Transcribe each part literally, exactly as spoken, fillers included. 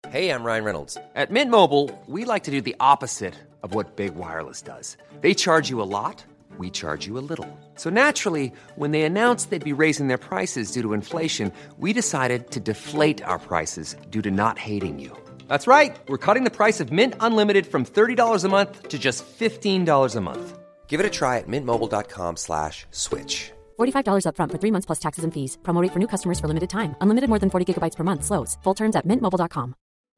Hey, I'm Ryan Reynolds. At Mint Mobile, we like to do the opposite of what Big Wireless does. They charge you a lot, we charge you a little. So naturally, when they announced they'd be raising their prices due to inflation, we decided to deflate our prices due to not hating you. That's right. We're cutting the price of Mint Unlimited from thirty dollars a month to just fifteen dollars a month. Give it a try at mintmobile.com slash switch. forty-five dollars up front for three months plus taxes and fees. Promo rate for new customers for limited time. Unlimited more than forty gigabytes per month. Slows full terms at mint mobile dot com.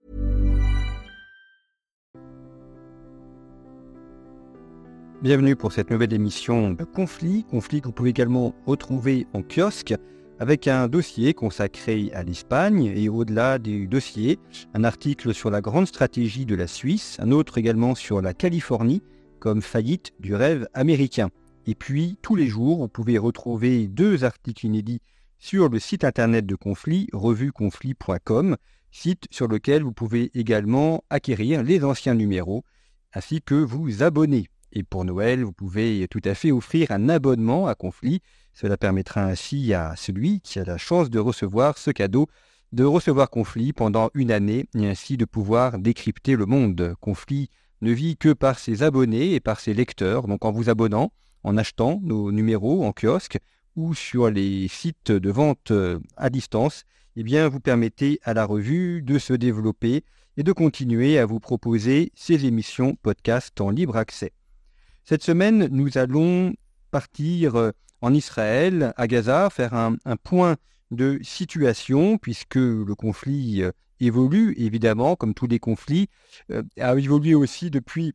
Bienvenue pour cette nouvelle émission de Conflit. Conflit que vous pouvez également retrouver en kiosque avec un dossier consacré à l'Espagne et au-delà du dossier, un article sur la grande stratégie de la Suisse, un autre également sur la Californie comme faillite du rêve américain. Et puis, tous les jours, vous pouvez retrouver deux articles inédits sur le site internet de Conflit, revue conflit point com, site sur lequel vous pouvez également acquérir les anciens numéros ainsi que vous abonner. Et pour Noël, vous pouvez tout à fait offrir un abonnement à Conflit. Cela permettra ainsi à celui qui a la chance de recevoir ce cadeau, de recevoir Conflit pendant une année et ainsi de pouvoir décrypter le monde. Conflit ne vit que par ses abonnés et par ses lecteurs. Donc en vous abonnant, en achetant nos numéros en kiosque ou sur les sites de vente à distance, eh bien vous permettez à la revue de se développer et de continuer à vous proposer ces émissions podcast en libre accès. Cette semaine, nous allons partir en Israël, à Gaza, faire un, un point de situation, puisque le conflit euh, évolue, évidemment, comme tous les conflits, euh, a évolué aussi depuis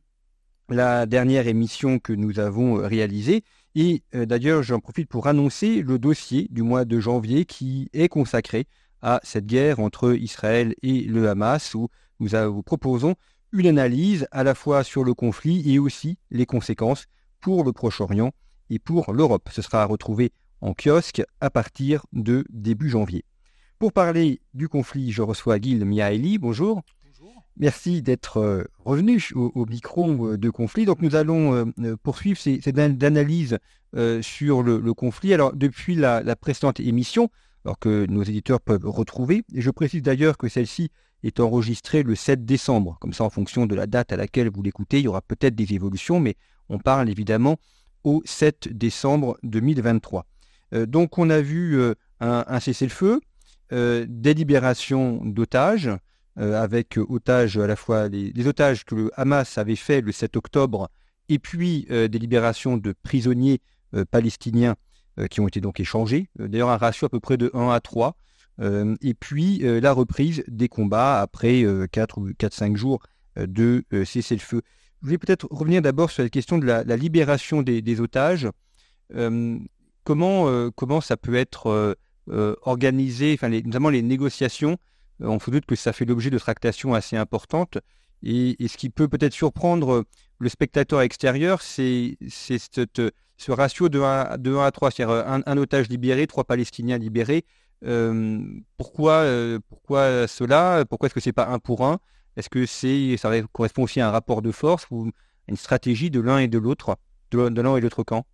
la dernière émission que nous avons réalisée. Et euh, d'ailleurs, j'en profite pour annoncer le dossier du mois de janvier qui est consacré à cette guerre entre Israël et le Hamas, où nous vous proposons une analyse à la fois sur le conflit et aussi les conséquences pour le Proche-Orient et pour l'Europe. Ce sera à retrouver en kiosque à partir de début janvier. Pour parler du conflit, je reçois Gil Mihaeli. Bonjour. Bonjour. Merci d'être revenu au, au micro de Conflit. Donc nous allons euh, poursuivre ces, ces analyses euh, sur le, le conflit. Alors depuis la, la précédente émission, alors que nos éditeurs peuvent retrouver, et je précise d'ailleurs que celle-ci est enregistrée le sept décembre. Comme ça, en fonction de la date à laquelle vous l'écoutez, il y aura peut-être des évolutions, mais on parle évidemment au sept décembre deux mille vingt-trois. Euh, donc on a vu euh, un, un cessez-le-feu, euh, des libérations d'otages, euh, avec otages à la fois les, les otages que le Hamas avait fait le sept octobre, et puis euh, des libérations de prisonniers euh, palestiniens euh, qui ont été donc échangés. Euh, d'ailleurs, un ratio à peu près de un à trois. Euh, et puis euh, la reprise des combats après euh, quatre ou cinq jours euh, de euh, cessez-le-feu. Je voulais peut-être revenir d'abord sur la question de la, la libération des, des otages. Euh, comment, euh, comment ça peut être euh, euh, organisé, enfin les, notamment les négociations. Euh, on se doute que ça fait l'objet de tractations assez importantes. Et, et ce qui peut peut-être surprendre le spectateur extérieur, c'est, c'est cette, ce ratio de un, de un à trois, c'est-à-dire un, un otage libéré, trois Palestiniens libérés. Euh, pourquoi, euh, pourquoi cela? Pourquoi est-ce que c'est pas un pour un? Est-ce que c'est, ça correspond aussi à un rapport de force ou à une stratégie de l'un et de l'autre, de, de l'un et de l'autre camp?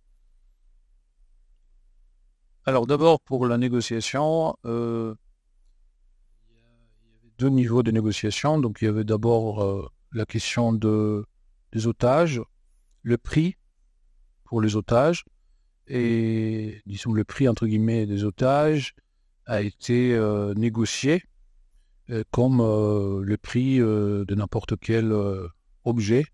Alors d'abord, pour la négociation, euh, il y avait deux niveaux de négociation. Donc il y avait d'abord euh, la question de, des otages, le prix pour les otages, et disons le prix entre guillemets des otages a été euh, négocié euh, comme euh, le prix euh, de n'importe quel euh, objet.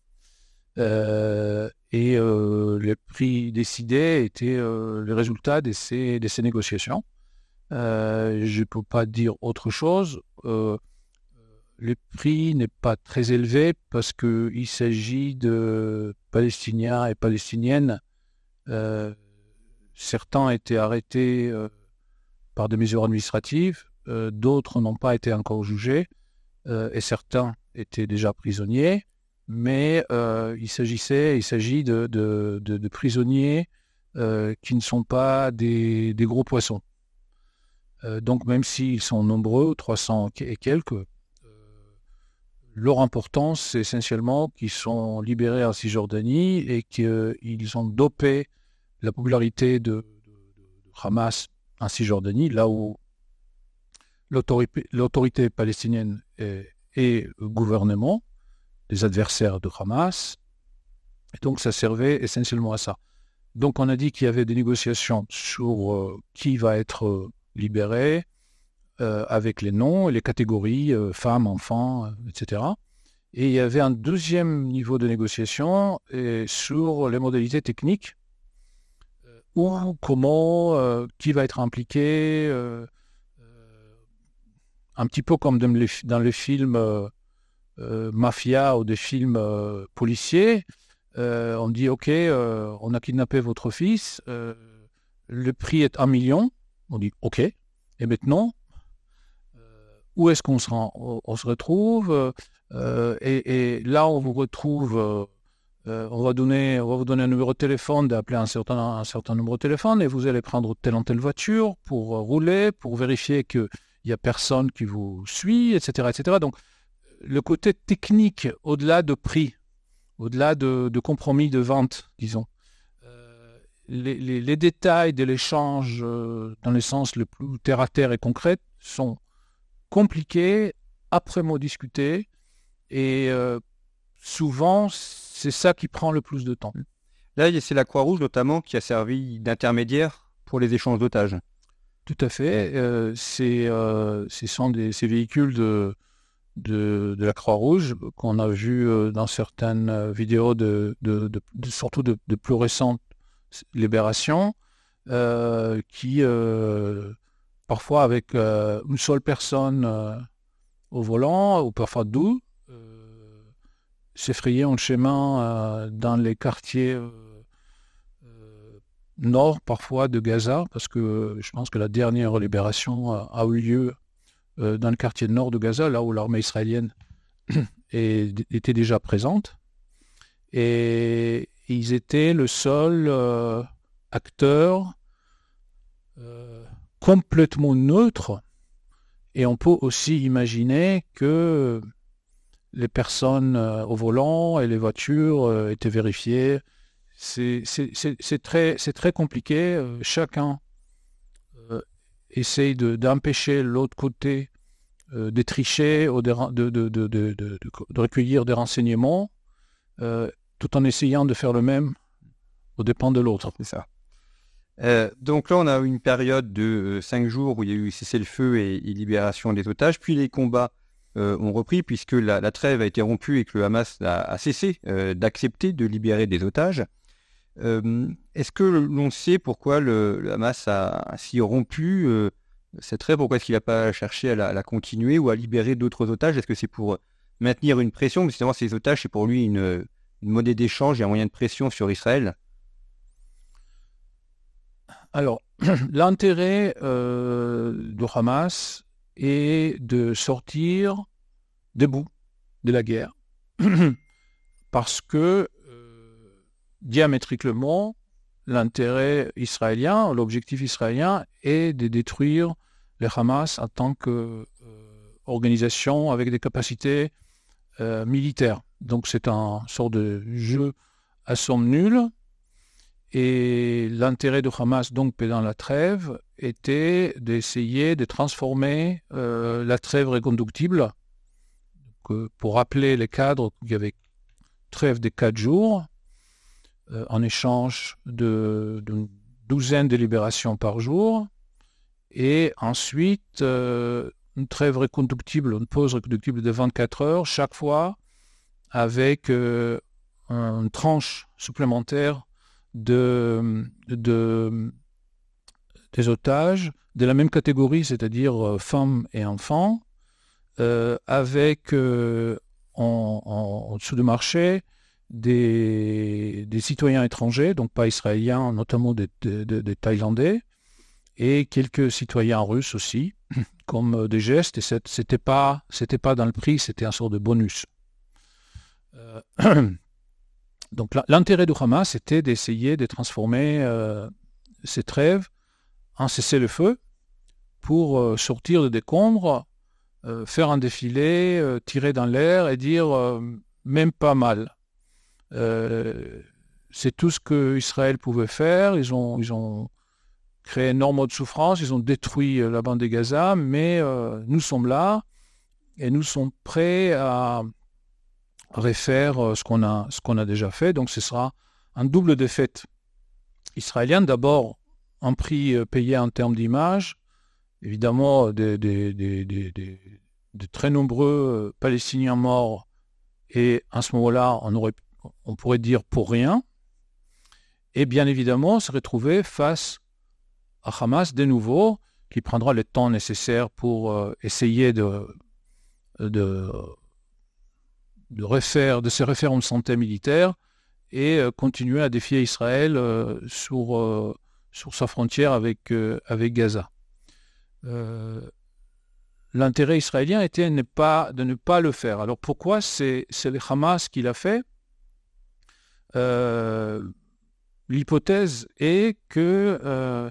Euh, et euh, le prix décidé était euh, le résultat de ces, de ces négociations. Euh, je ne peux pas dire autre chose. Euh, le prix n'est pas très élevé parce qu'il s'agit de Palestiniens et Palestiniennes. Euh, certains ont été arrêtés euh, par des mesures administratives, euh, d'autres n'ont pas été encore jugés, euh, et certains étaient déjà prisonniers, mais euh, il s'agissait, il s'agit de, de, de, de prisonniers euh, qui ne sont pas des, des gros poissons. Euh, donc même s'ils sont nombreux, trois cents et quelques, euh, leur importance, c'est essentiellement qu'ils sont libérés en Cisjordanie et qu'ils ont dopé la popularité de, de, de Hamas en Cisjordanie, là où, l'autorité, l'autorité palestinienne et, et le gouvernement, les adversaires de Hamas. Et donc, ça servait essentiellement à ça. Donc, on a dit qu'il y avait des négociations sur euh, qui va être euh, libéré, euh, avec les noms et les catégories, euh, femmes, enfants, euh, et cetera. Et il y avait un deuxième niveau de négociation et sur les modalités techniques, euh, où, comment, euh, qui va être impliqué, euh, euh, un petit peu comme dans les, dans les films euh, euh, mafia ou des films euh, policiers. Euh, on dit, OK, euh, on a kidnappé votre fils, euh, le prix est un million. On dit, OK, et maintenant, euh, où est-ce qu'on se, rend, on, on se retrouve euh, et, et là, on vous retrouve, euh, euh, on, va donner, on va vous donner un numéro de téléphone, d'appeler un certain, un certain numéro de téléphone, et vous allez prendre telle ou telle voiture pour euh, rouler, pour vérifier qu'il n'y a personne qui vous suit, et cetera, et cetera. Donc, le côté technique, au-delà de prix, au-delà de, de compromis de vente, disons, euh, les, les, les détails de l'échange euh, dans le sens le plus terre-à-terre et concret sont compliqués, après-mot discutés, et euh, souvent, c'est ça qui prend le plus de temps. Là, c'est la Croix-Rouge notamment qui a servi d'intermédiaire pour les échanges d'otages. Tout à fait. Euh, c'est, euh, ce sont des, ces véhicules de, de, de la Croix-Rouge qu'on a vu euh, dans certaines vidéos, de, de, de, de, surtout de, de plus récentes libérations, euh, qui, euh, parfois avec euh, une seule personne euh, au volant, ou parfois deux, euh, s'effrayer un chemin euh, dans les quartiers euh, euh, nord, parfois, de Gaza, parce que euh, je pense que la dernière libération a, a eu lieu euh, dans le quartier nord de Gaza, là où l'armée israélienne est, était déjà présente. Et ils étaient le seul euh, acteur euh, complètement neutre. Et on peut aussi imaginer que les personnes euh, au volant et les voitures euh, étaient vérifiées. C'est, c'est, c'est, c'est, très, c'est très compliqué. Euh, chacun euh, essaye de, d'empêcher l'autre côté euh, de tricher ou de, de, de, de, de, de, de recueillir des renseignements, euh, tout en essayant de faire le même aux dépens de l'autre. C'est ça. Euh, donc là, on a eu une période de euh, cinq jours où il y a eu cessez-le-feu et, et libération des otages. Puis les combats euh, ont repris puisque la, la trêve a été rompue et que le Hamas a, a cessé euh, d'accepter de libérer des otages. Euh, est-ce que l'on sait pourquoi le, le Hamas a ainsi rompu euh, cette trêve? Pourquoi est-ce qu'il n'a pas cherché à la, à la continuer ou à libérer d'autres otages? Est-ce que c'est pour maintenir une pression? Mais justement, ces otages, c'est pour lui une, une monnaie d'échange et un moyen de pression sur Israël. Alors, l'intérêt euh, du Hamas est de sortir debout de la guerre parce que euh, diamétriquement, l'intérêt israélien, l'objectif israélien est de détruire le Hamas en tant qu'organisation euh, avec des capacités euh, militaires. Donc c'est un sort de jeu à somme nulle. Et l'intérêt du Hamas, donc, pendant la trêve, était d'essayer de transformer euh, la trêve reconductible. Donc, pour rappeler les cadres, il y avait trêve de quatre jours, euh, en échange de, d'une douzaine de libérations par jour, et ensuite euh, une trêve reconductible, une pause reconductible de vingt-quatre heures, chaque fois avec euh, une tranche supplémentaire De, de, des otages de la même catégorie, c'est-à-dire euh, femmes et enfants, euh, avec euh, en, en, en dessous du marché des, des citoyens étrangers, donc pas israéliens, notamment des, des, des, des Thaïlandais, et quelques citoyens russes aussi, comme euh, des gestes, et c'était pas, c'était pas dans le prix, c'était un sort de bonus. Euh, Donc l'intérêt du Hamas était d'essayer de transformer euh, ces trêves en cessez-le-feu pour euh, sortir des décombres, euh, faire un défilé, euh, tirer dans l'air et dire euh, même pas mal. Euh, c'est tout ce qu'Israël pouvait faire. Ils ont, ils ont créé énormément de souffrance, ils ont détruit euh, la bande de Gaza, mais euh, nous sommes là et nous sommes prêts à refaire euh, ce qu'on a, ce qu'on a déjà fait. Donc ce sera un double défaite israélienne. D'abord, un prix euh, payé en termes d'image, évidemment des, des, des, des, des, de très nombreux euh, Palestiniens morts, et à ce moment-là, on, aurait, on pourrait dire pour rien. Et bien évidemment, se retrouver face à Hamas de nouveau, qui prendra le temps nécessaire pour euh, essayer de, de, de, refaire, de se refaire une santé militaire et euh, continuer à défier Israël euh, sur, euh, sur sa frontière avec, euh, avec Gaza. Euh, l'intérêt israélien était ne pas, de ne pas le faire. Alors pourquoi c'est, c'est le Hamas qui l'a fait? euh, L'hypothèse est que euh,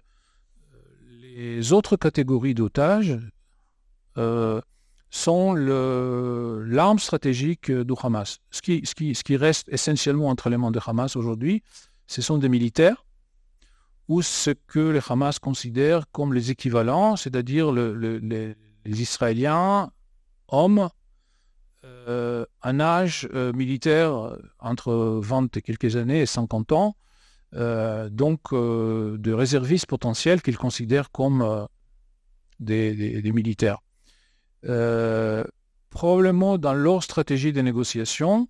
les autres catégories d'otages euh, sont le, l'arme stratégique du Hamas. Ce qui, ce, qui, ce qui reste essentiellement entre les mains de Hamas aujourd'hui, ce sont des militaires ou ce que le Hamas considère comme les équivalents, c'est-à-dire le, le, les, les Israéliens, hommes, euh, un âge euh, militaire entre vingt et quelques années et cinquante ans, Euh, donc euh, de réservistes potentiels qu'ils considèrent comme euh, des, des, des militaires. Euh, probablement dans leur stratégie de négociation,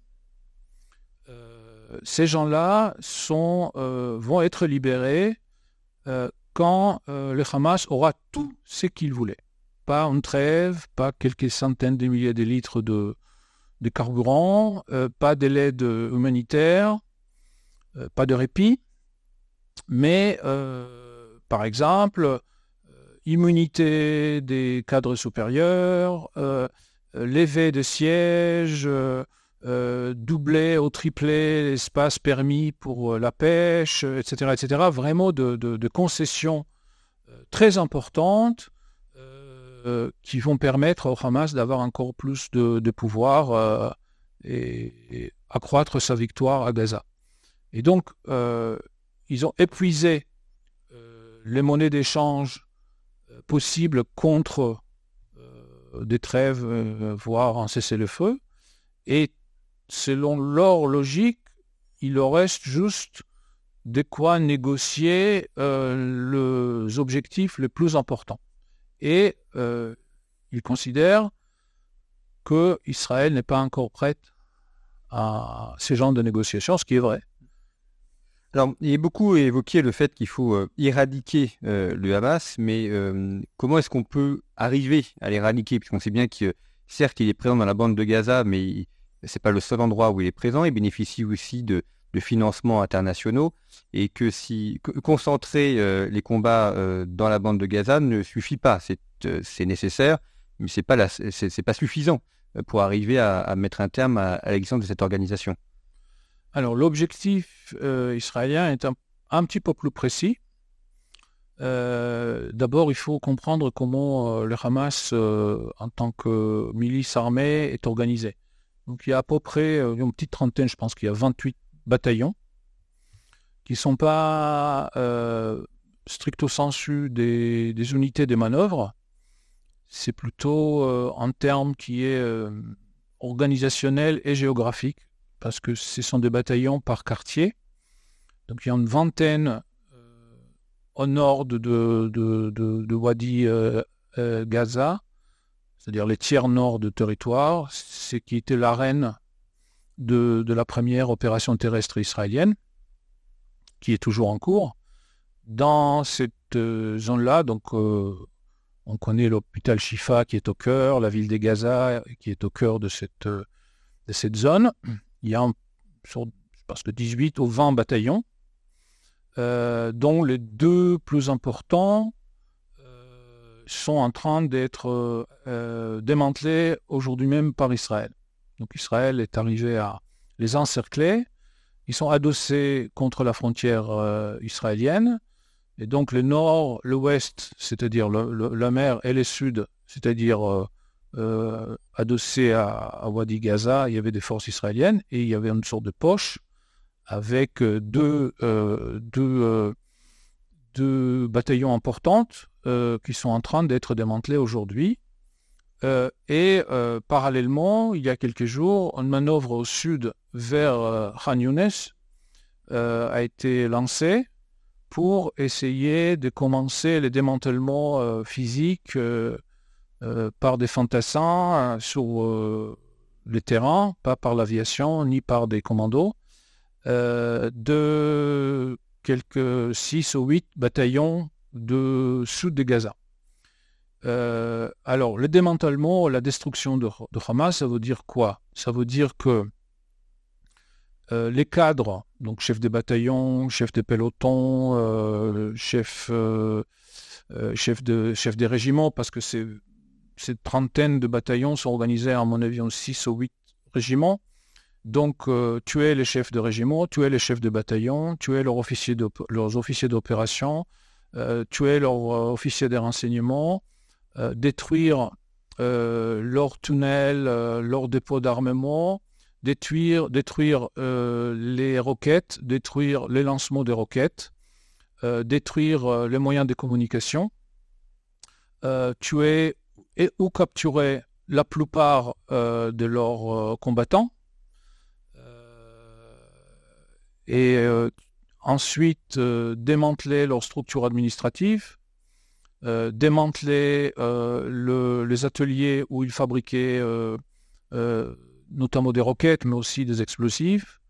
euh, ces gens-là sont, euh, vont être libérés euh, quand euh, le Hamas aura tout ce qu'il voulait. Pas une trêve, pas quelques centaines de milliers de litres de, de carburant, euh, pas de l'aide humanitaire, euh, pas de répit. Mais, euh, par exemple, euh, immunité des cadres supérieurs, euh, levée de sièges, euh, euh, doubler ou tripler l'espace permis pour euh, la pêche, et cetera, et cetera. Vraiment de, de, de concessions euh, très importantes euh, qui vont permettre au Hamas d'avoir encore plus de, de pouvoir euh, et, et accroître sa victoire à Gaza. Et donc, euh, ils ont épuisé euh, les monnaies d'échange euh, possibles contre euh, des trêves, euh, voire un cessez-le-feu. Et selon leur logique, il leur reste juste de quoi négocier euh, les objectifs les plus importants. Et euh, ils considèrent qu'Israël n'est pas encore prête à ces genres de négociations, ce qui est vrai. Alors, il est beaucoup évoqué le fait qu'il faut euh, éradiquer euh, le Hamas, mais euh, comment est-ce qu'on peut arriver à l'éradiquer? Puisqu'on sait bien que, certes, il est présent dans la bande de Gaza, mais ce n'est pas le seul endroit où il est présent. Il bénéficie aussi de, de financements internationaux, et que si concentrer euh, les combats euh, dans la bande de Gaza ne suffit pas. C'est, euh, c'est nécessaire, mais c'est pas la, c'est, c'est pas suffisant pour arriver à, à mettre un terme à, à l'existence de cette organisation. Alors, l'objectif euh, israélien est un, un petit peu plus précis. Euh, d'abord, il faut comprendre comment euh, le Hamas, euh, en tant que milice armée, est organisé. Donc, il y a à peu près euh, une petite trentaine, je pense qu'il y a vingt-huit bataillons qui ne sont pas euh, stricto sensu des, des unités de manœuvre. C'est plutôt euh, un terme qui est euh, organisationnel et géographique, parce que ce sont des bataillons par quartier. Donc il y a une vingtaine euh, au nord de, de, de, de, de Wadi euh, euh, Gaza, c'est-à-dire les tiers nord de territoire, ce qui était l'arène de, de la première opération terrestre israélienne, qui est toujours en cours. Dans cette euh, zone-là, donc euh, on connaît l'hôpital Shifa qui est au cœur, la ville de Gaza qui est au cœur de cette, euh, de cette zone. Il y a un, sur, je pense que dix-huit ou vingt bataillons, euh, dont les deux plus importants euh, sont en train d'être euh, démantelés aujourd'hui même par Israël. Donc Israël est arrivé à les encercler. Ils sont adossés contre la frontière euh, israélienne. Et donc le nord, le ouest, c'est-à-dire le, le, la mer, et le sud, c'est-à-dire euh, euh, adossé à, à Wadi Gaza, il y avait des forces israéliennes et il y avait une sorte de poche avec euh, deux, euh, deux, euh, de bataillons importantes euh, qui sont en train d'être démantelés aujourd'hui. Euh, et euh, parallèlement, il y a quelques jours, une manœuvre au sud vers euh, Khan Younes euh, a été lancée pour essayer de commencer le démantèlement euh, physique euh, euh, par des fantassins euh, sur euh, le terrain, pas par l'aviation ni par des commandos, euh, de quelques six ou huit bataillons de sud de Gaza. Euh, alors, le démantèlement, la destruction de, de Hamas, ça veut dire quoi? Ça veut dire que euh, les cadres, donc chefs de bataillon, chefs de peloton, euh, chefs euh, euh, chef de, chef des régiments, parce que ces, ces trentaines de bataillons sont organisés, à mon avis, en six ou huit régiments. Donc, euh, tuer les chefs de régiment, tuer les chefs de bataillon, tuer leurs officiers, leurs officiers d'opération, euh, tuer leurs euh, officiers des renseignements, euh, détruire euh, leurs tunnels, euh, leurs dépôts d'armement, détruire, détruire euh, les roquettes, détruire les lancements des roquettes, euh, détruire euh, les moyens de communication, euh, tuer et ou capturer la plupart euh, de leurs euh, combattants, et euh, ensuite euh, démanteler leurs structures administratives, euh, démanteler euh, le, les ateliers où ils fabriquaient euh, euh, notamment des roquettes, mais aussi des explosifs,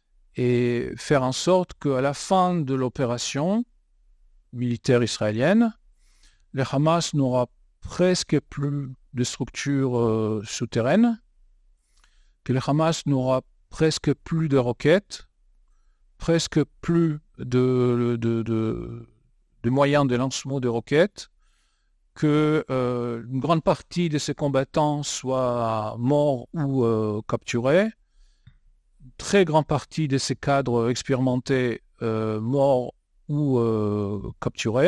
et faire en sorte qu'à la fin de l'opération militaire israélienne, le Hamas n'aura presque plus de structures euh, souterraines, que le Hamas n'aura presque plus de roquettes, presque plus de, de, de, de moyens de lancement de roquettes, que euh, une grande partie de ces combattants soient morts ou euh, capturés, une très grande partie de ces cadres expérimentés euh, morts ou euh, capturés.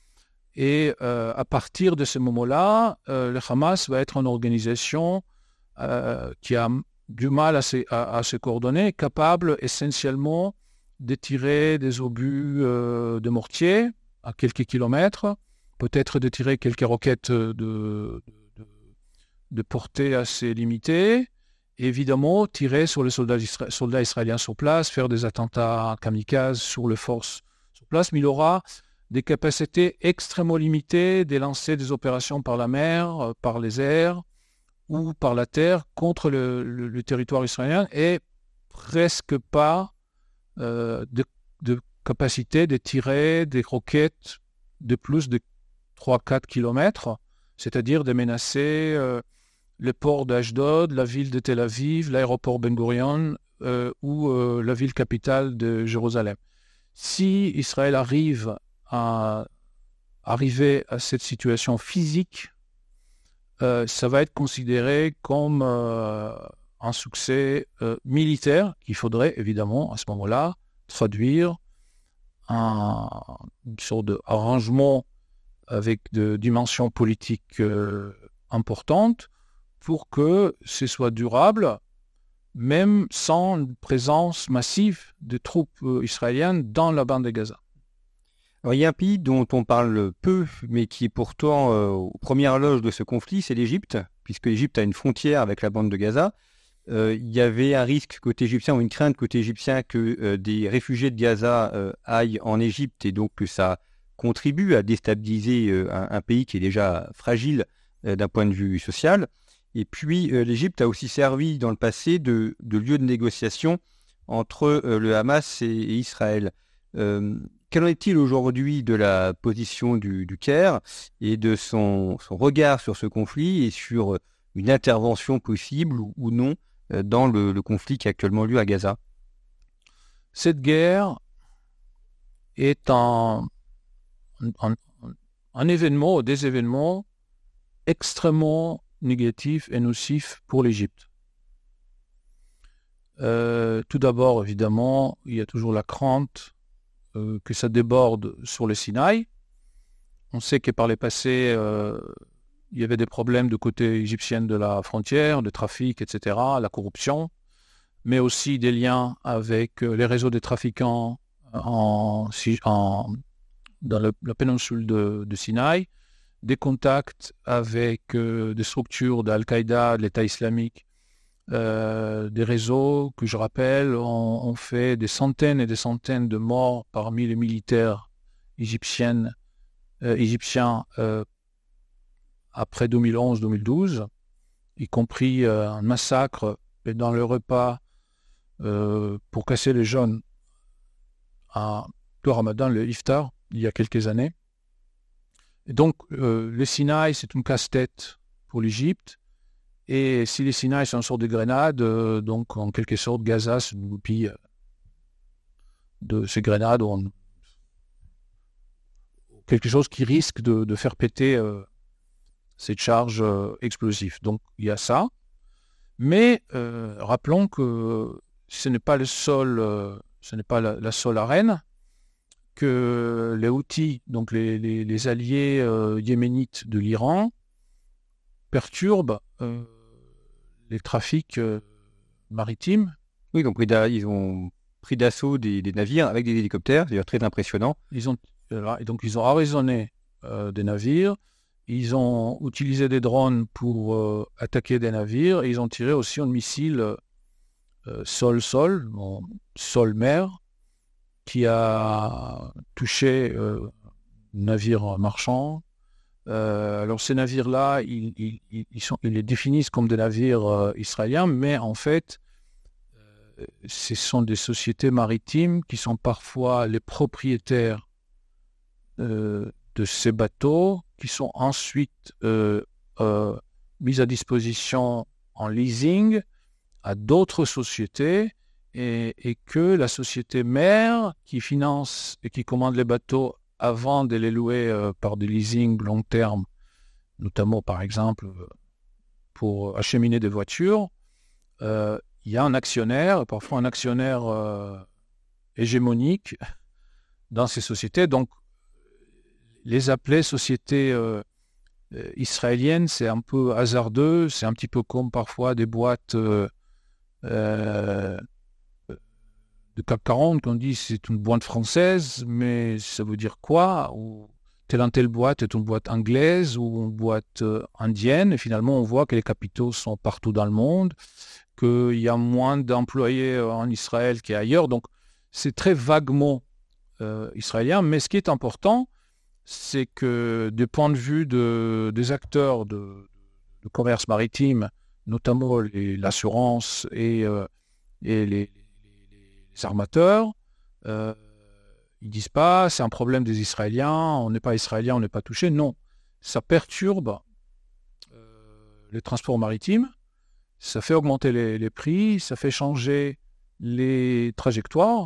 Et euh, à partir de ce moment-là, euh, le Hamas va être une organisation euh, qui a du mal à se, à, à se coordonner, capable essentiellement de tirer des obus euh, de mortier à quelques kilomètres, peut-être de tirer quelques roquettes de, de, de portée assez limitée, et évidemment tirer sur les soldats, isra- soldats israéliens sur place, faire des attentats kamikazes sur les forces sur place, mais il aura des capacités extrêmement limitées de lancer des opérations par la mer, par les airs ou par la terre contre le, le, le territoire israélien, et presque pas Euh, de, de capacité de tirer des roquettes de plus de trois à quatre kilomètres, c'est-à-dire de menacer euh, le port d'Ashdod, la ville de Tel Aviv, l'aéroport Ben Gurion euh, ou euh, la ville capitale de Jérusalem. Si Israël arrive à arriver à cette situation physique, euh, ça va être considéré comme euh, un succès euh, militaire qu'il faudrait évidemment à ce moment-là traduire en une sorte d'arrangement avec de dimensions politiques euh, importantes pour que ce soit durable, même sans une présence massive de troupes euh, israéliennes dans la bande de Gaza. Alors, il y a un pays dont on parle peu, mais qui est pourtant euh, aux premières loges de ce conflit, c'est l'Égypte, puisque l'Égypte a une frontière avec la bande de Gaza. Euh, il y avait un risque côté égyptien ou une crainte côté égyptien que euh, des réfugiés de Gaza euh, aillent en Égypte et donc que ça contribue à déstabiliser euh, un, un pays qui est déjà fragile euh, d'un point de vue social. Et puis euh, l'Égypte a aussi servi dans le passé de, de lieu de négociation entre euh, le Hamas et, et Israël. Euh, quel en est-il aujourd'hui de la position du, du Caire et de son, son regard sur ce conflit et sur une intervention possible ou, ou non dans le, le conflit qui a actuellement lieu à Gaza? Cette guerre est un, un, un événement, des événements extrêmement négatifs et nocifs pour l'Égypte. Euh, tout d'abord, évidemment, il y a toujours la crainte euh, que ça déborde sur le Sinaï. On sait que par les passés, euh, il y avait des problèmes de côté égyptien de la frontière, de trafic, et cetera, la corruption, mais aussi des liens avec les réseaux de trafiquants en, en, dans le, la péninsule de, de Sinaï, des contacts avec euh, des structures d'Al-Qaïda, de l'État islamique, euh, des réseaux que je rappelle ont, ont fait des centaines et des centaines de morts parmi les militaires égyptiennes, euh, égyptiens euh, après deux mille onze deux mille douze, y compris euh, un massacre dans le repas euh, pour casser les jeûnes à le Ramadan, le Iftar, il y a quelques années. Et donc, euh, le Sinaï, c'est une casse-tête pour l'Égypte. Et si les Sinaï sont une sorte de grenade, euh, donc en quelque sorte, Gaza se goupille de ces grenades, on... quelque chose qui risque de, de faire péter euh, cette charge euh, explosive. Donc, il y a ça. Mais euh, rappelons que ce n'est pas le seul, euh, ce n'est pas la, la seule arène, que les Houthis, donc les, les, les alliés euh, yéménites de l'Iran, perturbent euh, les trafics euh, maritimes. Oui, ils ont pris, d'a- ils ont pris d'assaut des, des navires avec des hélicoptères, d'ailleurs très impressionnant. Ils ont, euh, et donc ils ont arraisonné euh, des navires, ils ont utilisé des drones pour euh, attaquer des navires, et ils ont tiré aussi un missile euh, sol-sol, bon, sol-mer, qui a touché euh, un navire marchand. Euh, alors ces navires-là, ils, ils, ils, sont, ils les définissent comme des navires euh, israéliens, mais en fait, euh, ce sont des sociétés maritimes qui sont parfois les propriétaires euh, de ces bateaux, qui sont ensuite euh, euh, mis à disposition en leasing à d'autres sociétés, et, et que la société mère qui finance et qui commande les bateaux avant de les louer euh, par des leasing long terme, notamment par exemple pour acheminer des voitures, euh, il y a un actionnaire, parfois un actionnaire euh, hégémonique dans ces sociétés. Donc les appeler sociétés euh, israéliennes, c'est un peu hasardeux, c'est un petit peu comme parfois des boîtes euh, euh, de C A C quarante, qu'on dit c'est une boîte française, mais ça veut dire quoi? Ou telle ou telle boîte est une boîte anglaise ou une boîte euh, indienne, et finalement on voit que les capitaux sont partout dans le monde, qu'il y a moins d'employés en Israël qu'ailleurs, donc c'est très vaguement euh, israélien, mais ce qui est important, c'est que du point de vue de, des acteurs de, de commerce maritime, notamment les, l'assurance et, euh, et les les armateurs, euh, ils disent pas c'est un problème des Israéliens, on n'est pas Israélien, on n'est pas touché. Non, ça perturbe euh, les transports maritimes, ça fait augmenter les, les prix, ça fait changer les trajectoires,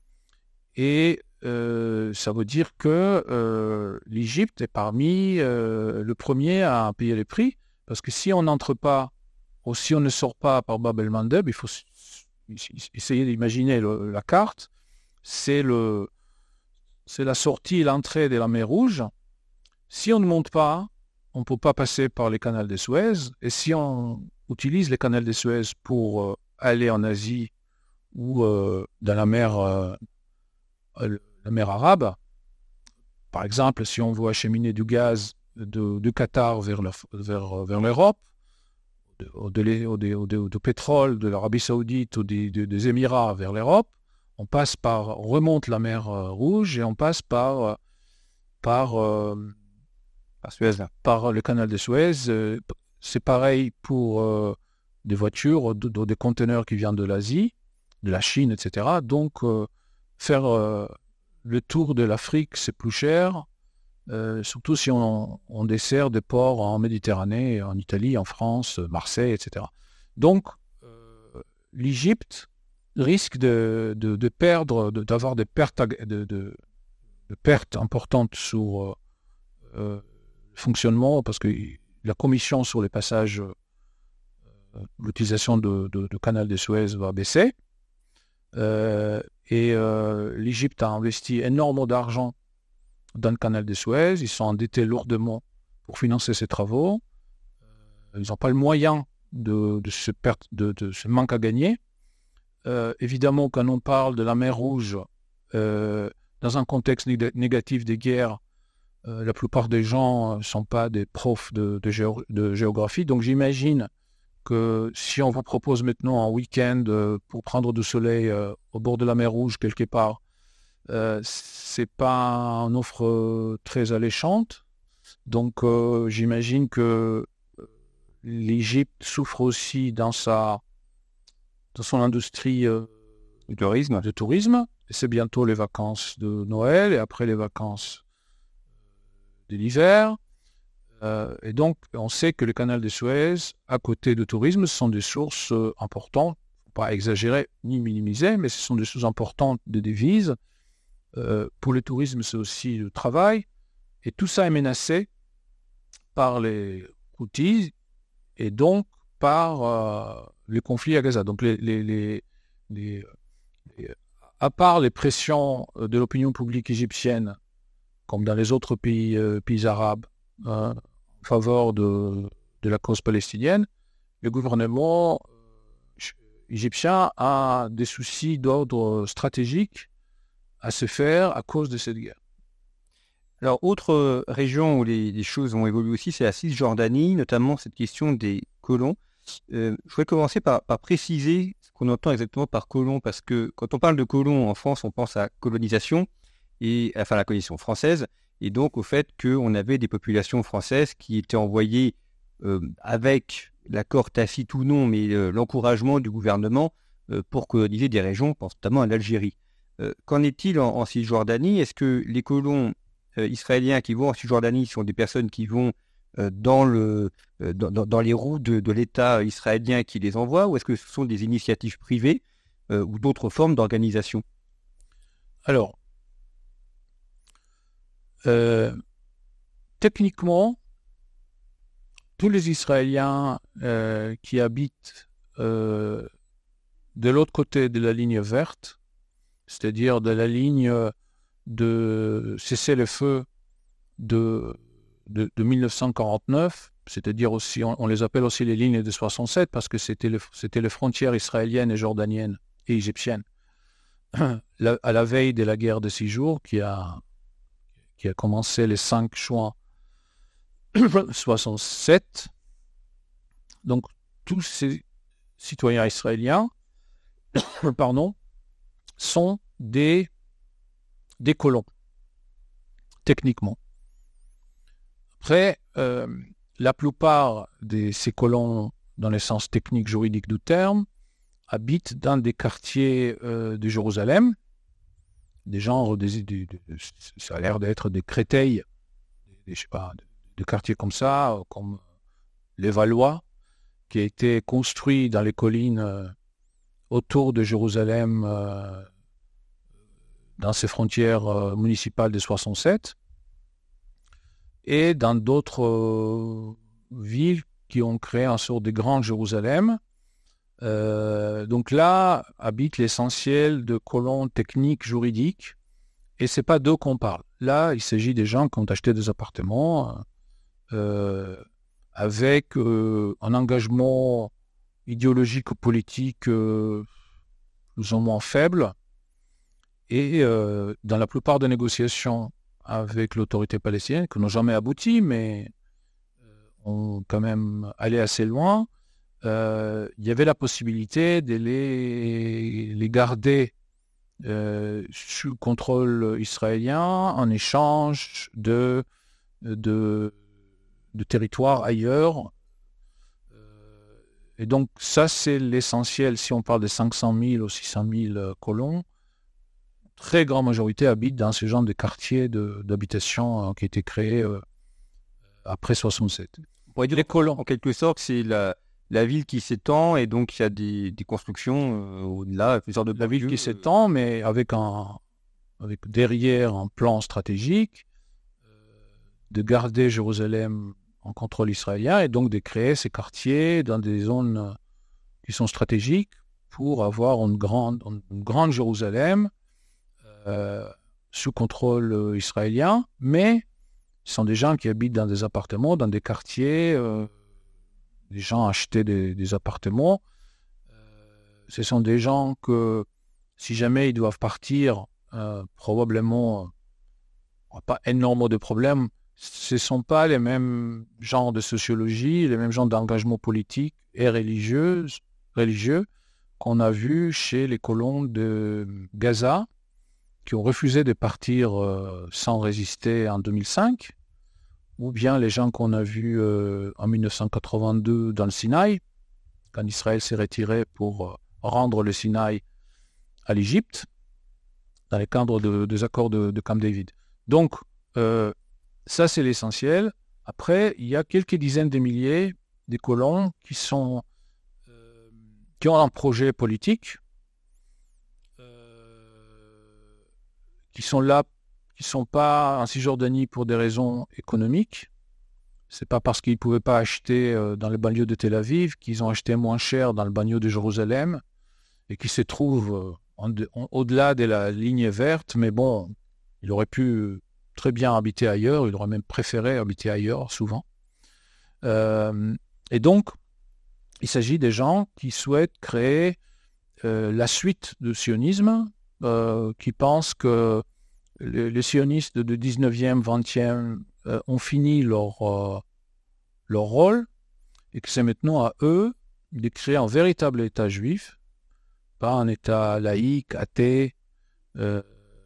et euh, ça veut dire que euh, l'Égypte est parmi euh, le premier à payer les prix, parce que si on n'entre pas, ou si on ne sort pas par Bab el-Mandeb, il faut essayez d'imaginer le, la carte, c'est, le, c'est la sortie et l'entrée de la mer Rouge. Si on ne monte pas, on ne peut pas passer par les canaux de Suez, et si on utilise les canaux de Suez pour euh, aller en Asie ou euh, dans la mer, euh, la mer Arabe, par exemple, si on veut acheminer du gaz de, de Qatar vers, la, vers, vers l'Europe, Au, de, au, de, au, de, au de pétrole de l'Arabie Saoudite ou des, de, des Émirats vers l'Europe, on passe par, on remonte la mer euh, Rouge et on passe par, par, euh, par, Suez, là. par le canal de Suez. Euh, c'est pareil pour euh, des voitures, de, de, des conteneurs qui viennent de l'Asie, de la Chine, et cetera. Donc, euh, faire euh, le tour de l'Afrique, c'est plus cher. Euh, surtout si on, on dessert des ports en Méditerranée, en Italie, en France, Marseille, et cetera. Donc, euh, l'Égypte risque de, de, de perdre, de, d'avoir des pertes, de, de, de pertes importantes sur euh, le fonctionnement, parce que la commission sur les passages, euh, l'utilisation de, de, de canal de Suez va baisser. Euh, et euh, l'Égypte a investi énormément d'argent dans le canal de Suez, ils sont endettés lourdement pour financer ces travaux, euh, ils n'ont pas le moyen de, de, ce perte, de, de ce manque à gagner. Euh, évidemment, quand on parle de la mer Rouge, euh, dans un contexte né- négatif des guerres, euh, la plupart des gens ne sont pas des profs de, de, géo- de géographie. Donc j'imagine que si on vous propose maintenant un week-end euh, pour prendre du soleil euh, au bord de la mer Rouge quelque part, euh, c'est pas une offre euh, très alléchante. Donc euh, j'imagine que l'Égypte souffre aussi dans sa dans son industrie euh, Le tourisme. de tourisme. Et c'est bientôt les vacances de Noël et après les vacances de l'hiver. Euh, et donc, on sait que le canal de Suez, à côté du tourisme, ce sont des sources euh, importantes, il ne faut pas exagérer ni minimiser, mais ce sont des sources importantes de devises. Euh, pour le tourisme, c'est aussi le travail. Et tout ça est menacé par les Houthis et donc par euh, le conflit à Gaza. Donc, les, les, les, les, les, à part les pressions de l'opinion publique égyptienne, comme dans les autres pays, euh, pays arabes, hein, en faveur de, de la cause palestinienne, le gouvernement euh, égyptien a des soucis d'ordre stratégique à se faire à cause de cette guerre. Alors, autre euh, région où les, les choses ont évolué aussi, c'est la Cisjordanie, notamment cette question des colons. Euh, je voudrais commencer par, par préciser ce qu'on entend exactement par colon, parce que quand on parle de colon en France, on pense à colonisation, et enfin la colonisation française, et donc au fait qu'on avait des populations françaises qui étaient envoyées euh, avec l'accord tacite ou non, mais euh, l'encouragement du gouvernement euh, pour coloniser des régions, je pense notamment à l'Algérie. Euh, qu'en est-il en, en Cisjordanie? Est-ce que les colons euh, israéliens qui vont en Cisjordanie sont des personnes qui vont euh, dans, le, euh, dans, dans, dans les roues de, de l'État israélien qui les envoie, ou est-ce que ce sont des initiatives privées euh, ou d'autres formes d'organisation? Alors, euh, techniquement, tous les Israéliens euh, qui habitent euh, de l'autre côté de la ligne verte, c'est-à-dire de la ligne de cessez-le-feu de, de, de mille neuf cent quarante-neuf, c'est-à-dire aussi, on, on les appelle aussi les lignes de soixante-sept parce que c'était, le, c'était les frontières israéliennes et jordaniennes et égyptiennes. La, à la veille de la guerre de six jours qui a, qui a commencé le cinq juin soixante-sept. Donc, tous ces citoyens israéliens pardon, sont des, des colons, techniquement. Après, euh, la plupart de ces colons, dans le sens technique juridique du terme, habitent dans des quartiers euh, de Jérusalem, des gens, des, des, des, ça a l'air d'être des créteils, des, je sais pas, des, des quartiers comme ça, comme les Valois, qui a été construit dans les collines euh, autour de Jérusalem, euh, dans ses frontières euh, municipales de soixante-sept, et dans d'autres euh, villes qui ont créé un sort de Grand Jérusalem. Euh, donc là habite l'essentiel de colons techniques juridiques, et c'est pas d'eux qu'on parle. Là, il s'agit des gens qui ont acheté des appartements euh, avec euh, un engagement idéologique ou politique euh, plus ou moins faible, et euh, dans la plupart des négociations avec l'autorité palestinienne, qui n'ont jamais abouti, mais euh, ont quand même allé assez loin, euh, il y avait la possibilité de les, les garder euh, sous contrôle israélien en échange de, de, de territoires ailleurs. Et donc, ça, c'est l'essentiel. Si on parle de cinq cent mille ou six cent mille colons, très grande majorité habitent dans ce genre de quartiers de, d'habitation euh, qui a été créé euh, après soixante-sept. On pourrait dire, les colons, en quelque sorte, c'est la, la ville qui s'étend, et donc il y a des, des constructions euh, au-delà, plusieurs de la ville qui s'étend, mais avec, un, avec derrière un plan stratégique euh, de garder Jérusalem en contrôle israélien, et donc de créer ces quartiers dans des zones qui sont stratégiques pour avoir une grande, une grande Jérusalem euh, sous contrôle euh, israélien, mais ce sont des gens qui habitent dans des appartements, dans des quartiers, euh, des gens achetaient des, des appartements. Euh, ce sont des gens que, si jamais ils doivent partir euh, probablement euh, pas énormément de problèmes. Ce ne sont pas les mêmes genres de sociologie, les mêmes genres d'engagement politique et religieux, religieux qu'on a vu chez les colons de Gaza, qui ont refusé de partir euh, sans résister en deux mille cinq, ou bien les gens qu'on a vus euh, en mille neuf cent quatre-vingt-deux dans le Sinaï, quand Israël s'est retiré pour euh, rendre le Sinaï à l'Égypte, dans le cadre de, des accords de, de Camp David. Donc, euh, ça c'est l'essentiel. Après, il y a quelques dizaines de milliers de colons qui, sont, euh, qui ont un projet politique, euh, qui sont là, qui ne sont pas en Cisjordanie pour des raisons économiques. Ce n'est pas parce qu'ils ne pouvaient pas acheter euh, dans les banlieues de Tel Aviv qu'ils ont acheté moins cher dans le banlieue de Jérusalem et qui se trouvent euh, en de, en, au-delà de la ligne verte. Mais bon, il aurait pu très bien habiter ailleurs, il aurait même préféré habiter ailleurs, souvent. Euh, et donc, il s'agit des gens qui souhaitent créer euh, la suite du sionisme, euh, qui pensent que les, les sionistes du dix-neuvième, vingtième euh, ont fini leur, euh, leur rôle et que c'est maintenant à eux de créer un véritable État juif, pas un État laïque, athée, euh,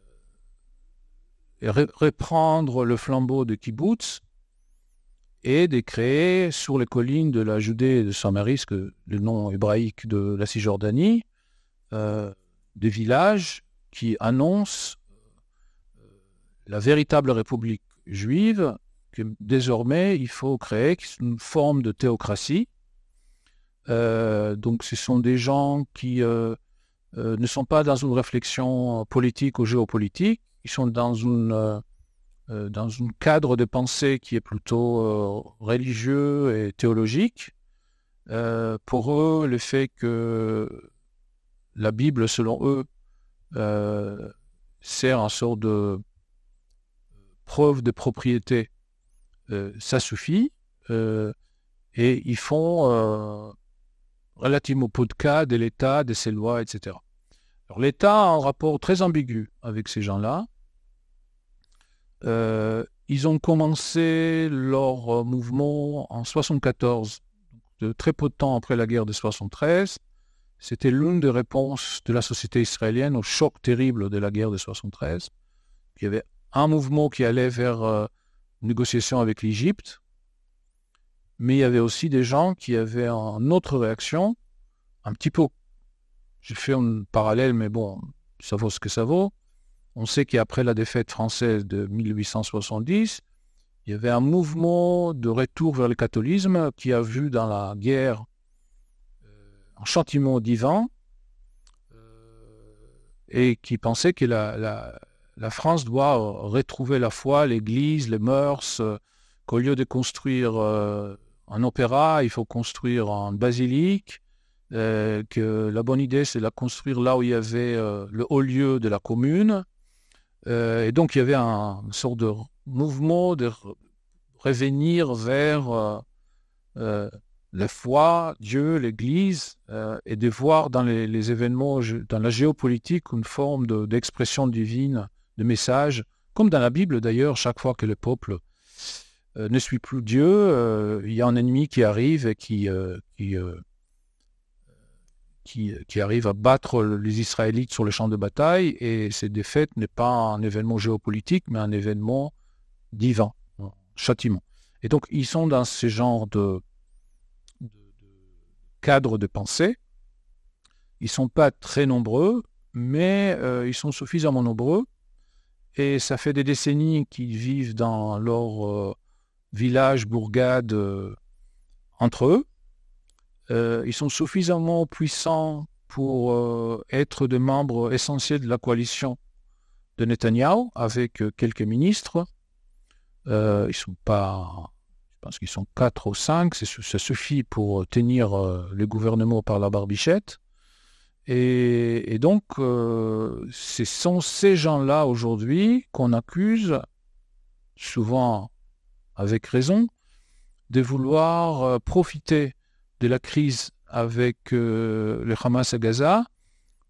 et reprendre le flambeau de kibbutz et de créer sur les collines de la Judée et de Samaris, que le nom hébraïque de la Cisjordanie, euh, des villages qui annoncent la véritable République juive, que désormais il faut créer une forme de théocratie. Euh, donc ce sont des gens qui euh, euh, ne sont pas dans une réflexion politique ou géopolitique, ils sont dans une, euh, dans un cadre de pensée qui est plutôt euh, religieux et théologique. Euh, pour eux, le fait que la Bible, selon eux, euh, sert en sorte de preuve de propriété, euh, ça suffit. Euh, et ils font euh, relativement peu de cas de l'État, de ses lois, et cetera. Alors l'État a un rapport très ambigu avec ces gens-là. Euh, ils ont commencé leur mouvement en soixante-quatorze, de très peu de temps après la guerre de soixante-treize. C'était l'une des réponses de la société israélienne au choc terrible de la guerre de soixante-treize. Il y avait un mouvement qui allait vers euh, une négociation avec l'Égypte, mais il y avait aussi des gens qui avaient une autre réaction, un petit peu. J'ai fait un parallèle, mais bon, ça vaut ce que ça vaut. On sait qu'après la défaite française de mille huit cent soixante-dix, il y avait un mouvement de retour vers le catholicisme qui a vu dans la guerre euh, un châtiment divin euh, et qui pensait que la, la, la France doit retrouver la foi, l'Église, les mœurs, euh, qu'au lieu de construire euh, un opéra, il faut construire une basilique, euh, que la bonne idée c'est de la construire là où il y avait euh, le haut lieu de la commune. Euh, et donc, il y avait un, une sorte de mouvement de re- revenir vers euh, euh, la foi, Dieu, l'Église, euh, et de voir dans les, les événements, dans la géopolitique, une forme de, d'expression divine, de message, comme dans la Bible d'ailleurs, chaque fois que le peuple euh, ne suit plus Dieu, euh, il y a un ennemi qui arrive et qui... Euh, qui euh, Qui, qui arrive à battre les Israélites sur le champ de bataille, et cette défaite n'est pas un événement géopolitique, mais un événement divin, un châtiment. Et donc, ils sont dans ce genre de, de, de cadre de pensée. Ils ne sont pas très nombreux, mais euh, ils sont suffisamment nombreux, et ça fait des décennies qu'ils vivent dans leur euh, village, bourgade, euh, entre eux. Euh, ils sont suffisamment puissants pour euh, être des membres essentiels de la coalition de Netanyahou, avec euh, quelques ministres. Euh, ils sont pas, je pense qu'ils sont quatre ou cinq, ça suffit pour tenir euh, le gouvernement par la barbichette. Et, et donc, euh, ce sont ces gens-là aujourd'hui qu'on accuse, souvent avec raison, de vouloir euh, profiter de la crise avec euh, le Hamas à Gaza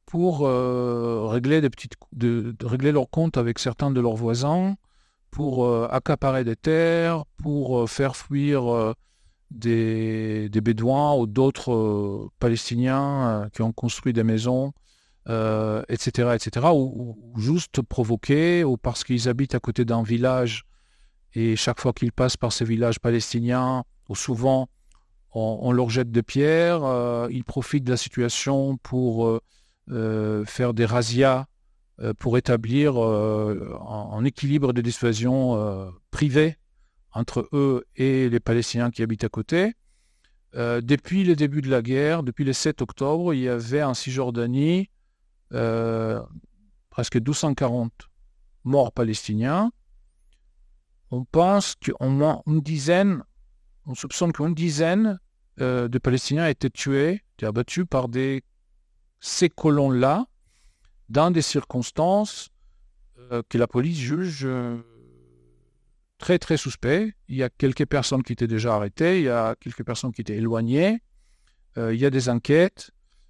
pour euh, régler des petites, de, de régler leurs comptes avec certains de leurs voisins, pour euh, accaparer des terres, pour euh, faire fuir euh, des, des Bédouins ou d'autres euh, Palestiniens euh, qui ont construit des maisons, euh, et cetera, et cetera, ou, ou juste provoquer, ou parce qu'ils habitent à côté d'un village, et chaque fois qu'ils passent par ces villages palestiniens, ou souvent on, on leur jette des pierres, euh, ils profitent de la situation pour euh, euh, faire des razzias, euh, pour établir euh, un, un équilibre de dissuasion euh, privée entre eux et les Palestiniens qui habitent à côté. Euh, depuis le début de la guerre, depuis le sept octobre, il y avait en Cisjordanie euh, presque deux cent quarante morts palestiniens. On pense qu'au moins une dizaine, on soupçonne qu'une dizaine euh, de Palestiniens a été tués, été abattus par des, ces colons-là, dans des circonstances euh, que la police juge euh, très très suspectes. Il y a quelques personnes qui étaient déjà arrêtées, il y a quelques personnes qui étaient éloignées, euh, il y a des enquêtes.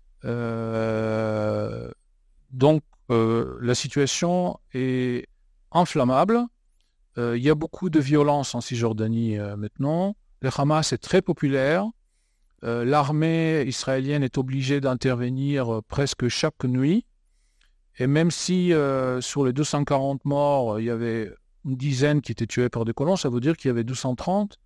Euh, donc euh, la situation est inflammable. Euh, il y a beaucoup de violence en Cisjordanie euh, maintenant. Le Hamas est très populaire. Euh, l'armée israélienne est obligée d'intervenir euh, presque chaque nuit. Et même si euh, sur les deux cent quarante morts, il y avait une dizaine qui étaient tués par des colons, ça veut dire qu'il y avait deux cent trente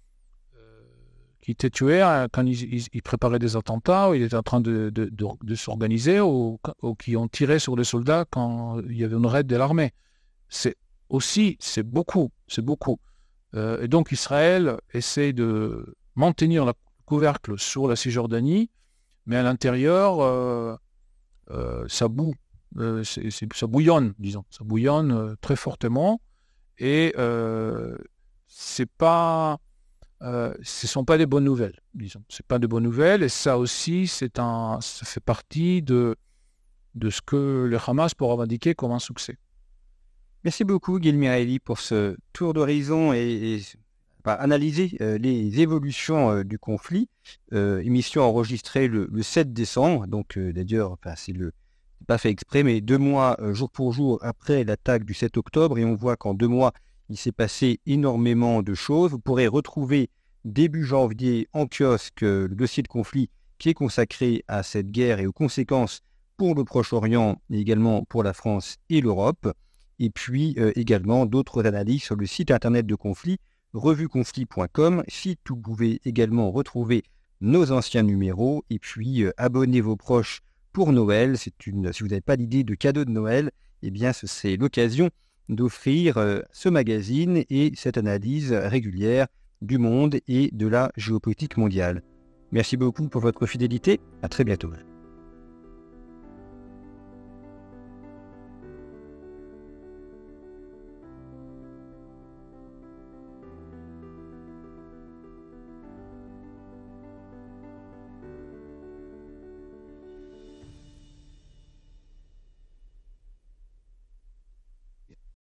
euh, qui étaient tués hein, quand ils, ils, ils préparaient des attentats, ou ils étaient en train de, de, de, de s'organiser, ou, ou qui ont tiré sur les soldats quand il y avait une raid de l'armée. C'est aussi, c'est beaucoup, c'est beaucoup. Euh, et donc Israël essaie de maintenir le couvercle sur la Cisjordanie, mais à l'intérieur, euh, euh, ça boue. Euh, c'est, c'est, ça bouillonne, disons, ça bouillonne euh, très fortement, et euh, c'est pas, euh, ce sont pas des bonnes nouvelles, disons, c'est pas des bonnes nouvelles, et ça aussi, c'est un, ça fait partie de de ce que le Hamas pourra indiquer comme un succès. Merci beaucoup, Gil Mirelli, pour ce tour d'horizon et, et bah, analyser euh, les évolutions euh, du conflit. Euh, émission enregistrée le, le sept décembre, donc euh, d'ailleurs, enfin, c'est le pas fait exprès, mais deux mois, euh, jour pour jour, après l'attaque du sept octobre, et on voit qu'en deux mois, il s'est passé énormément de choses. Vous pourrez retrouver début janvier en kiosque euh, le dossier de conflit qui est consacré à cette guerre et aux conséquences pour le Proche-Orient, et également pour la France et l'Europe. Et puis euh, également d'autres analyses sur le site internet de Conflit, revue conflit point com, site où vous pouvez également retrouver nos anciens numéros. Et puis euh, abonnez vos proches pour Noël. C'est une, si vous n'avez pas l'idée de cadeau de Noël, eh bien c'est l'occasion d'offrir euh, ce magazine et cette analyse régulière du monde et de la géopolitique mondiale. Merci beaucoup pour votre fidélité. À très bientôt.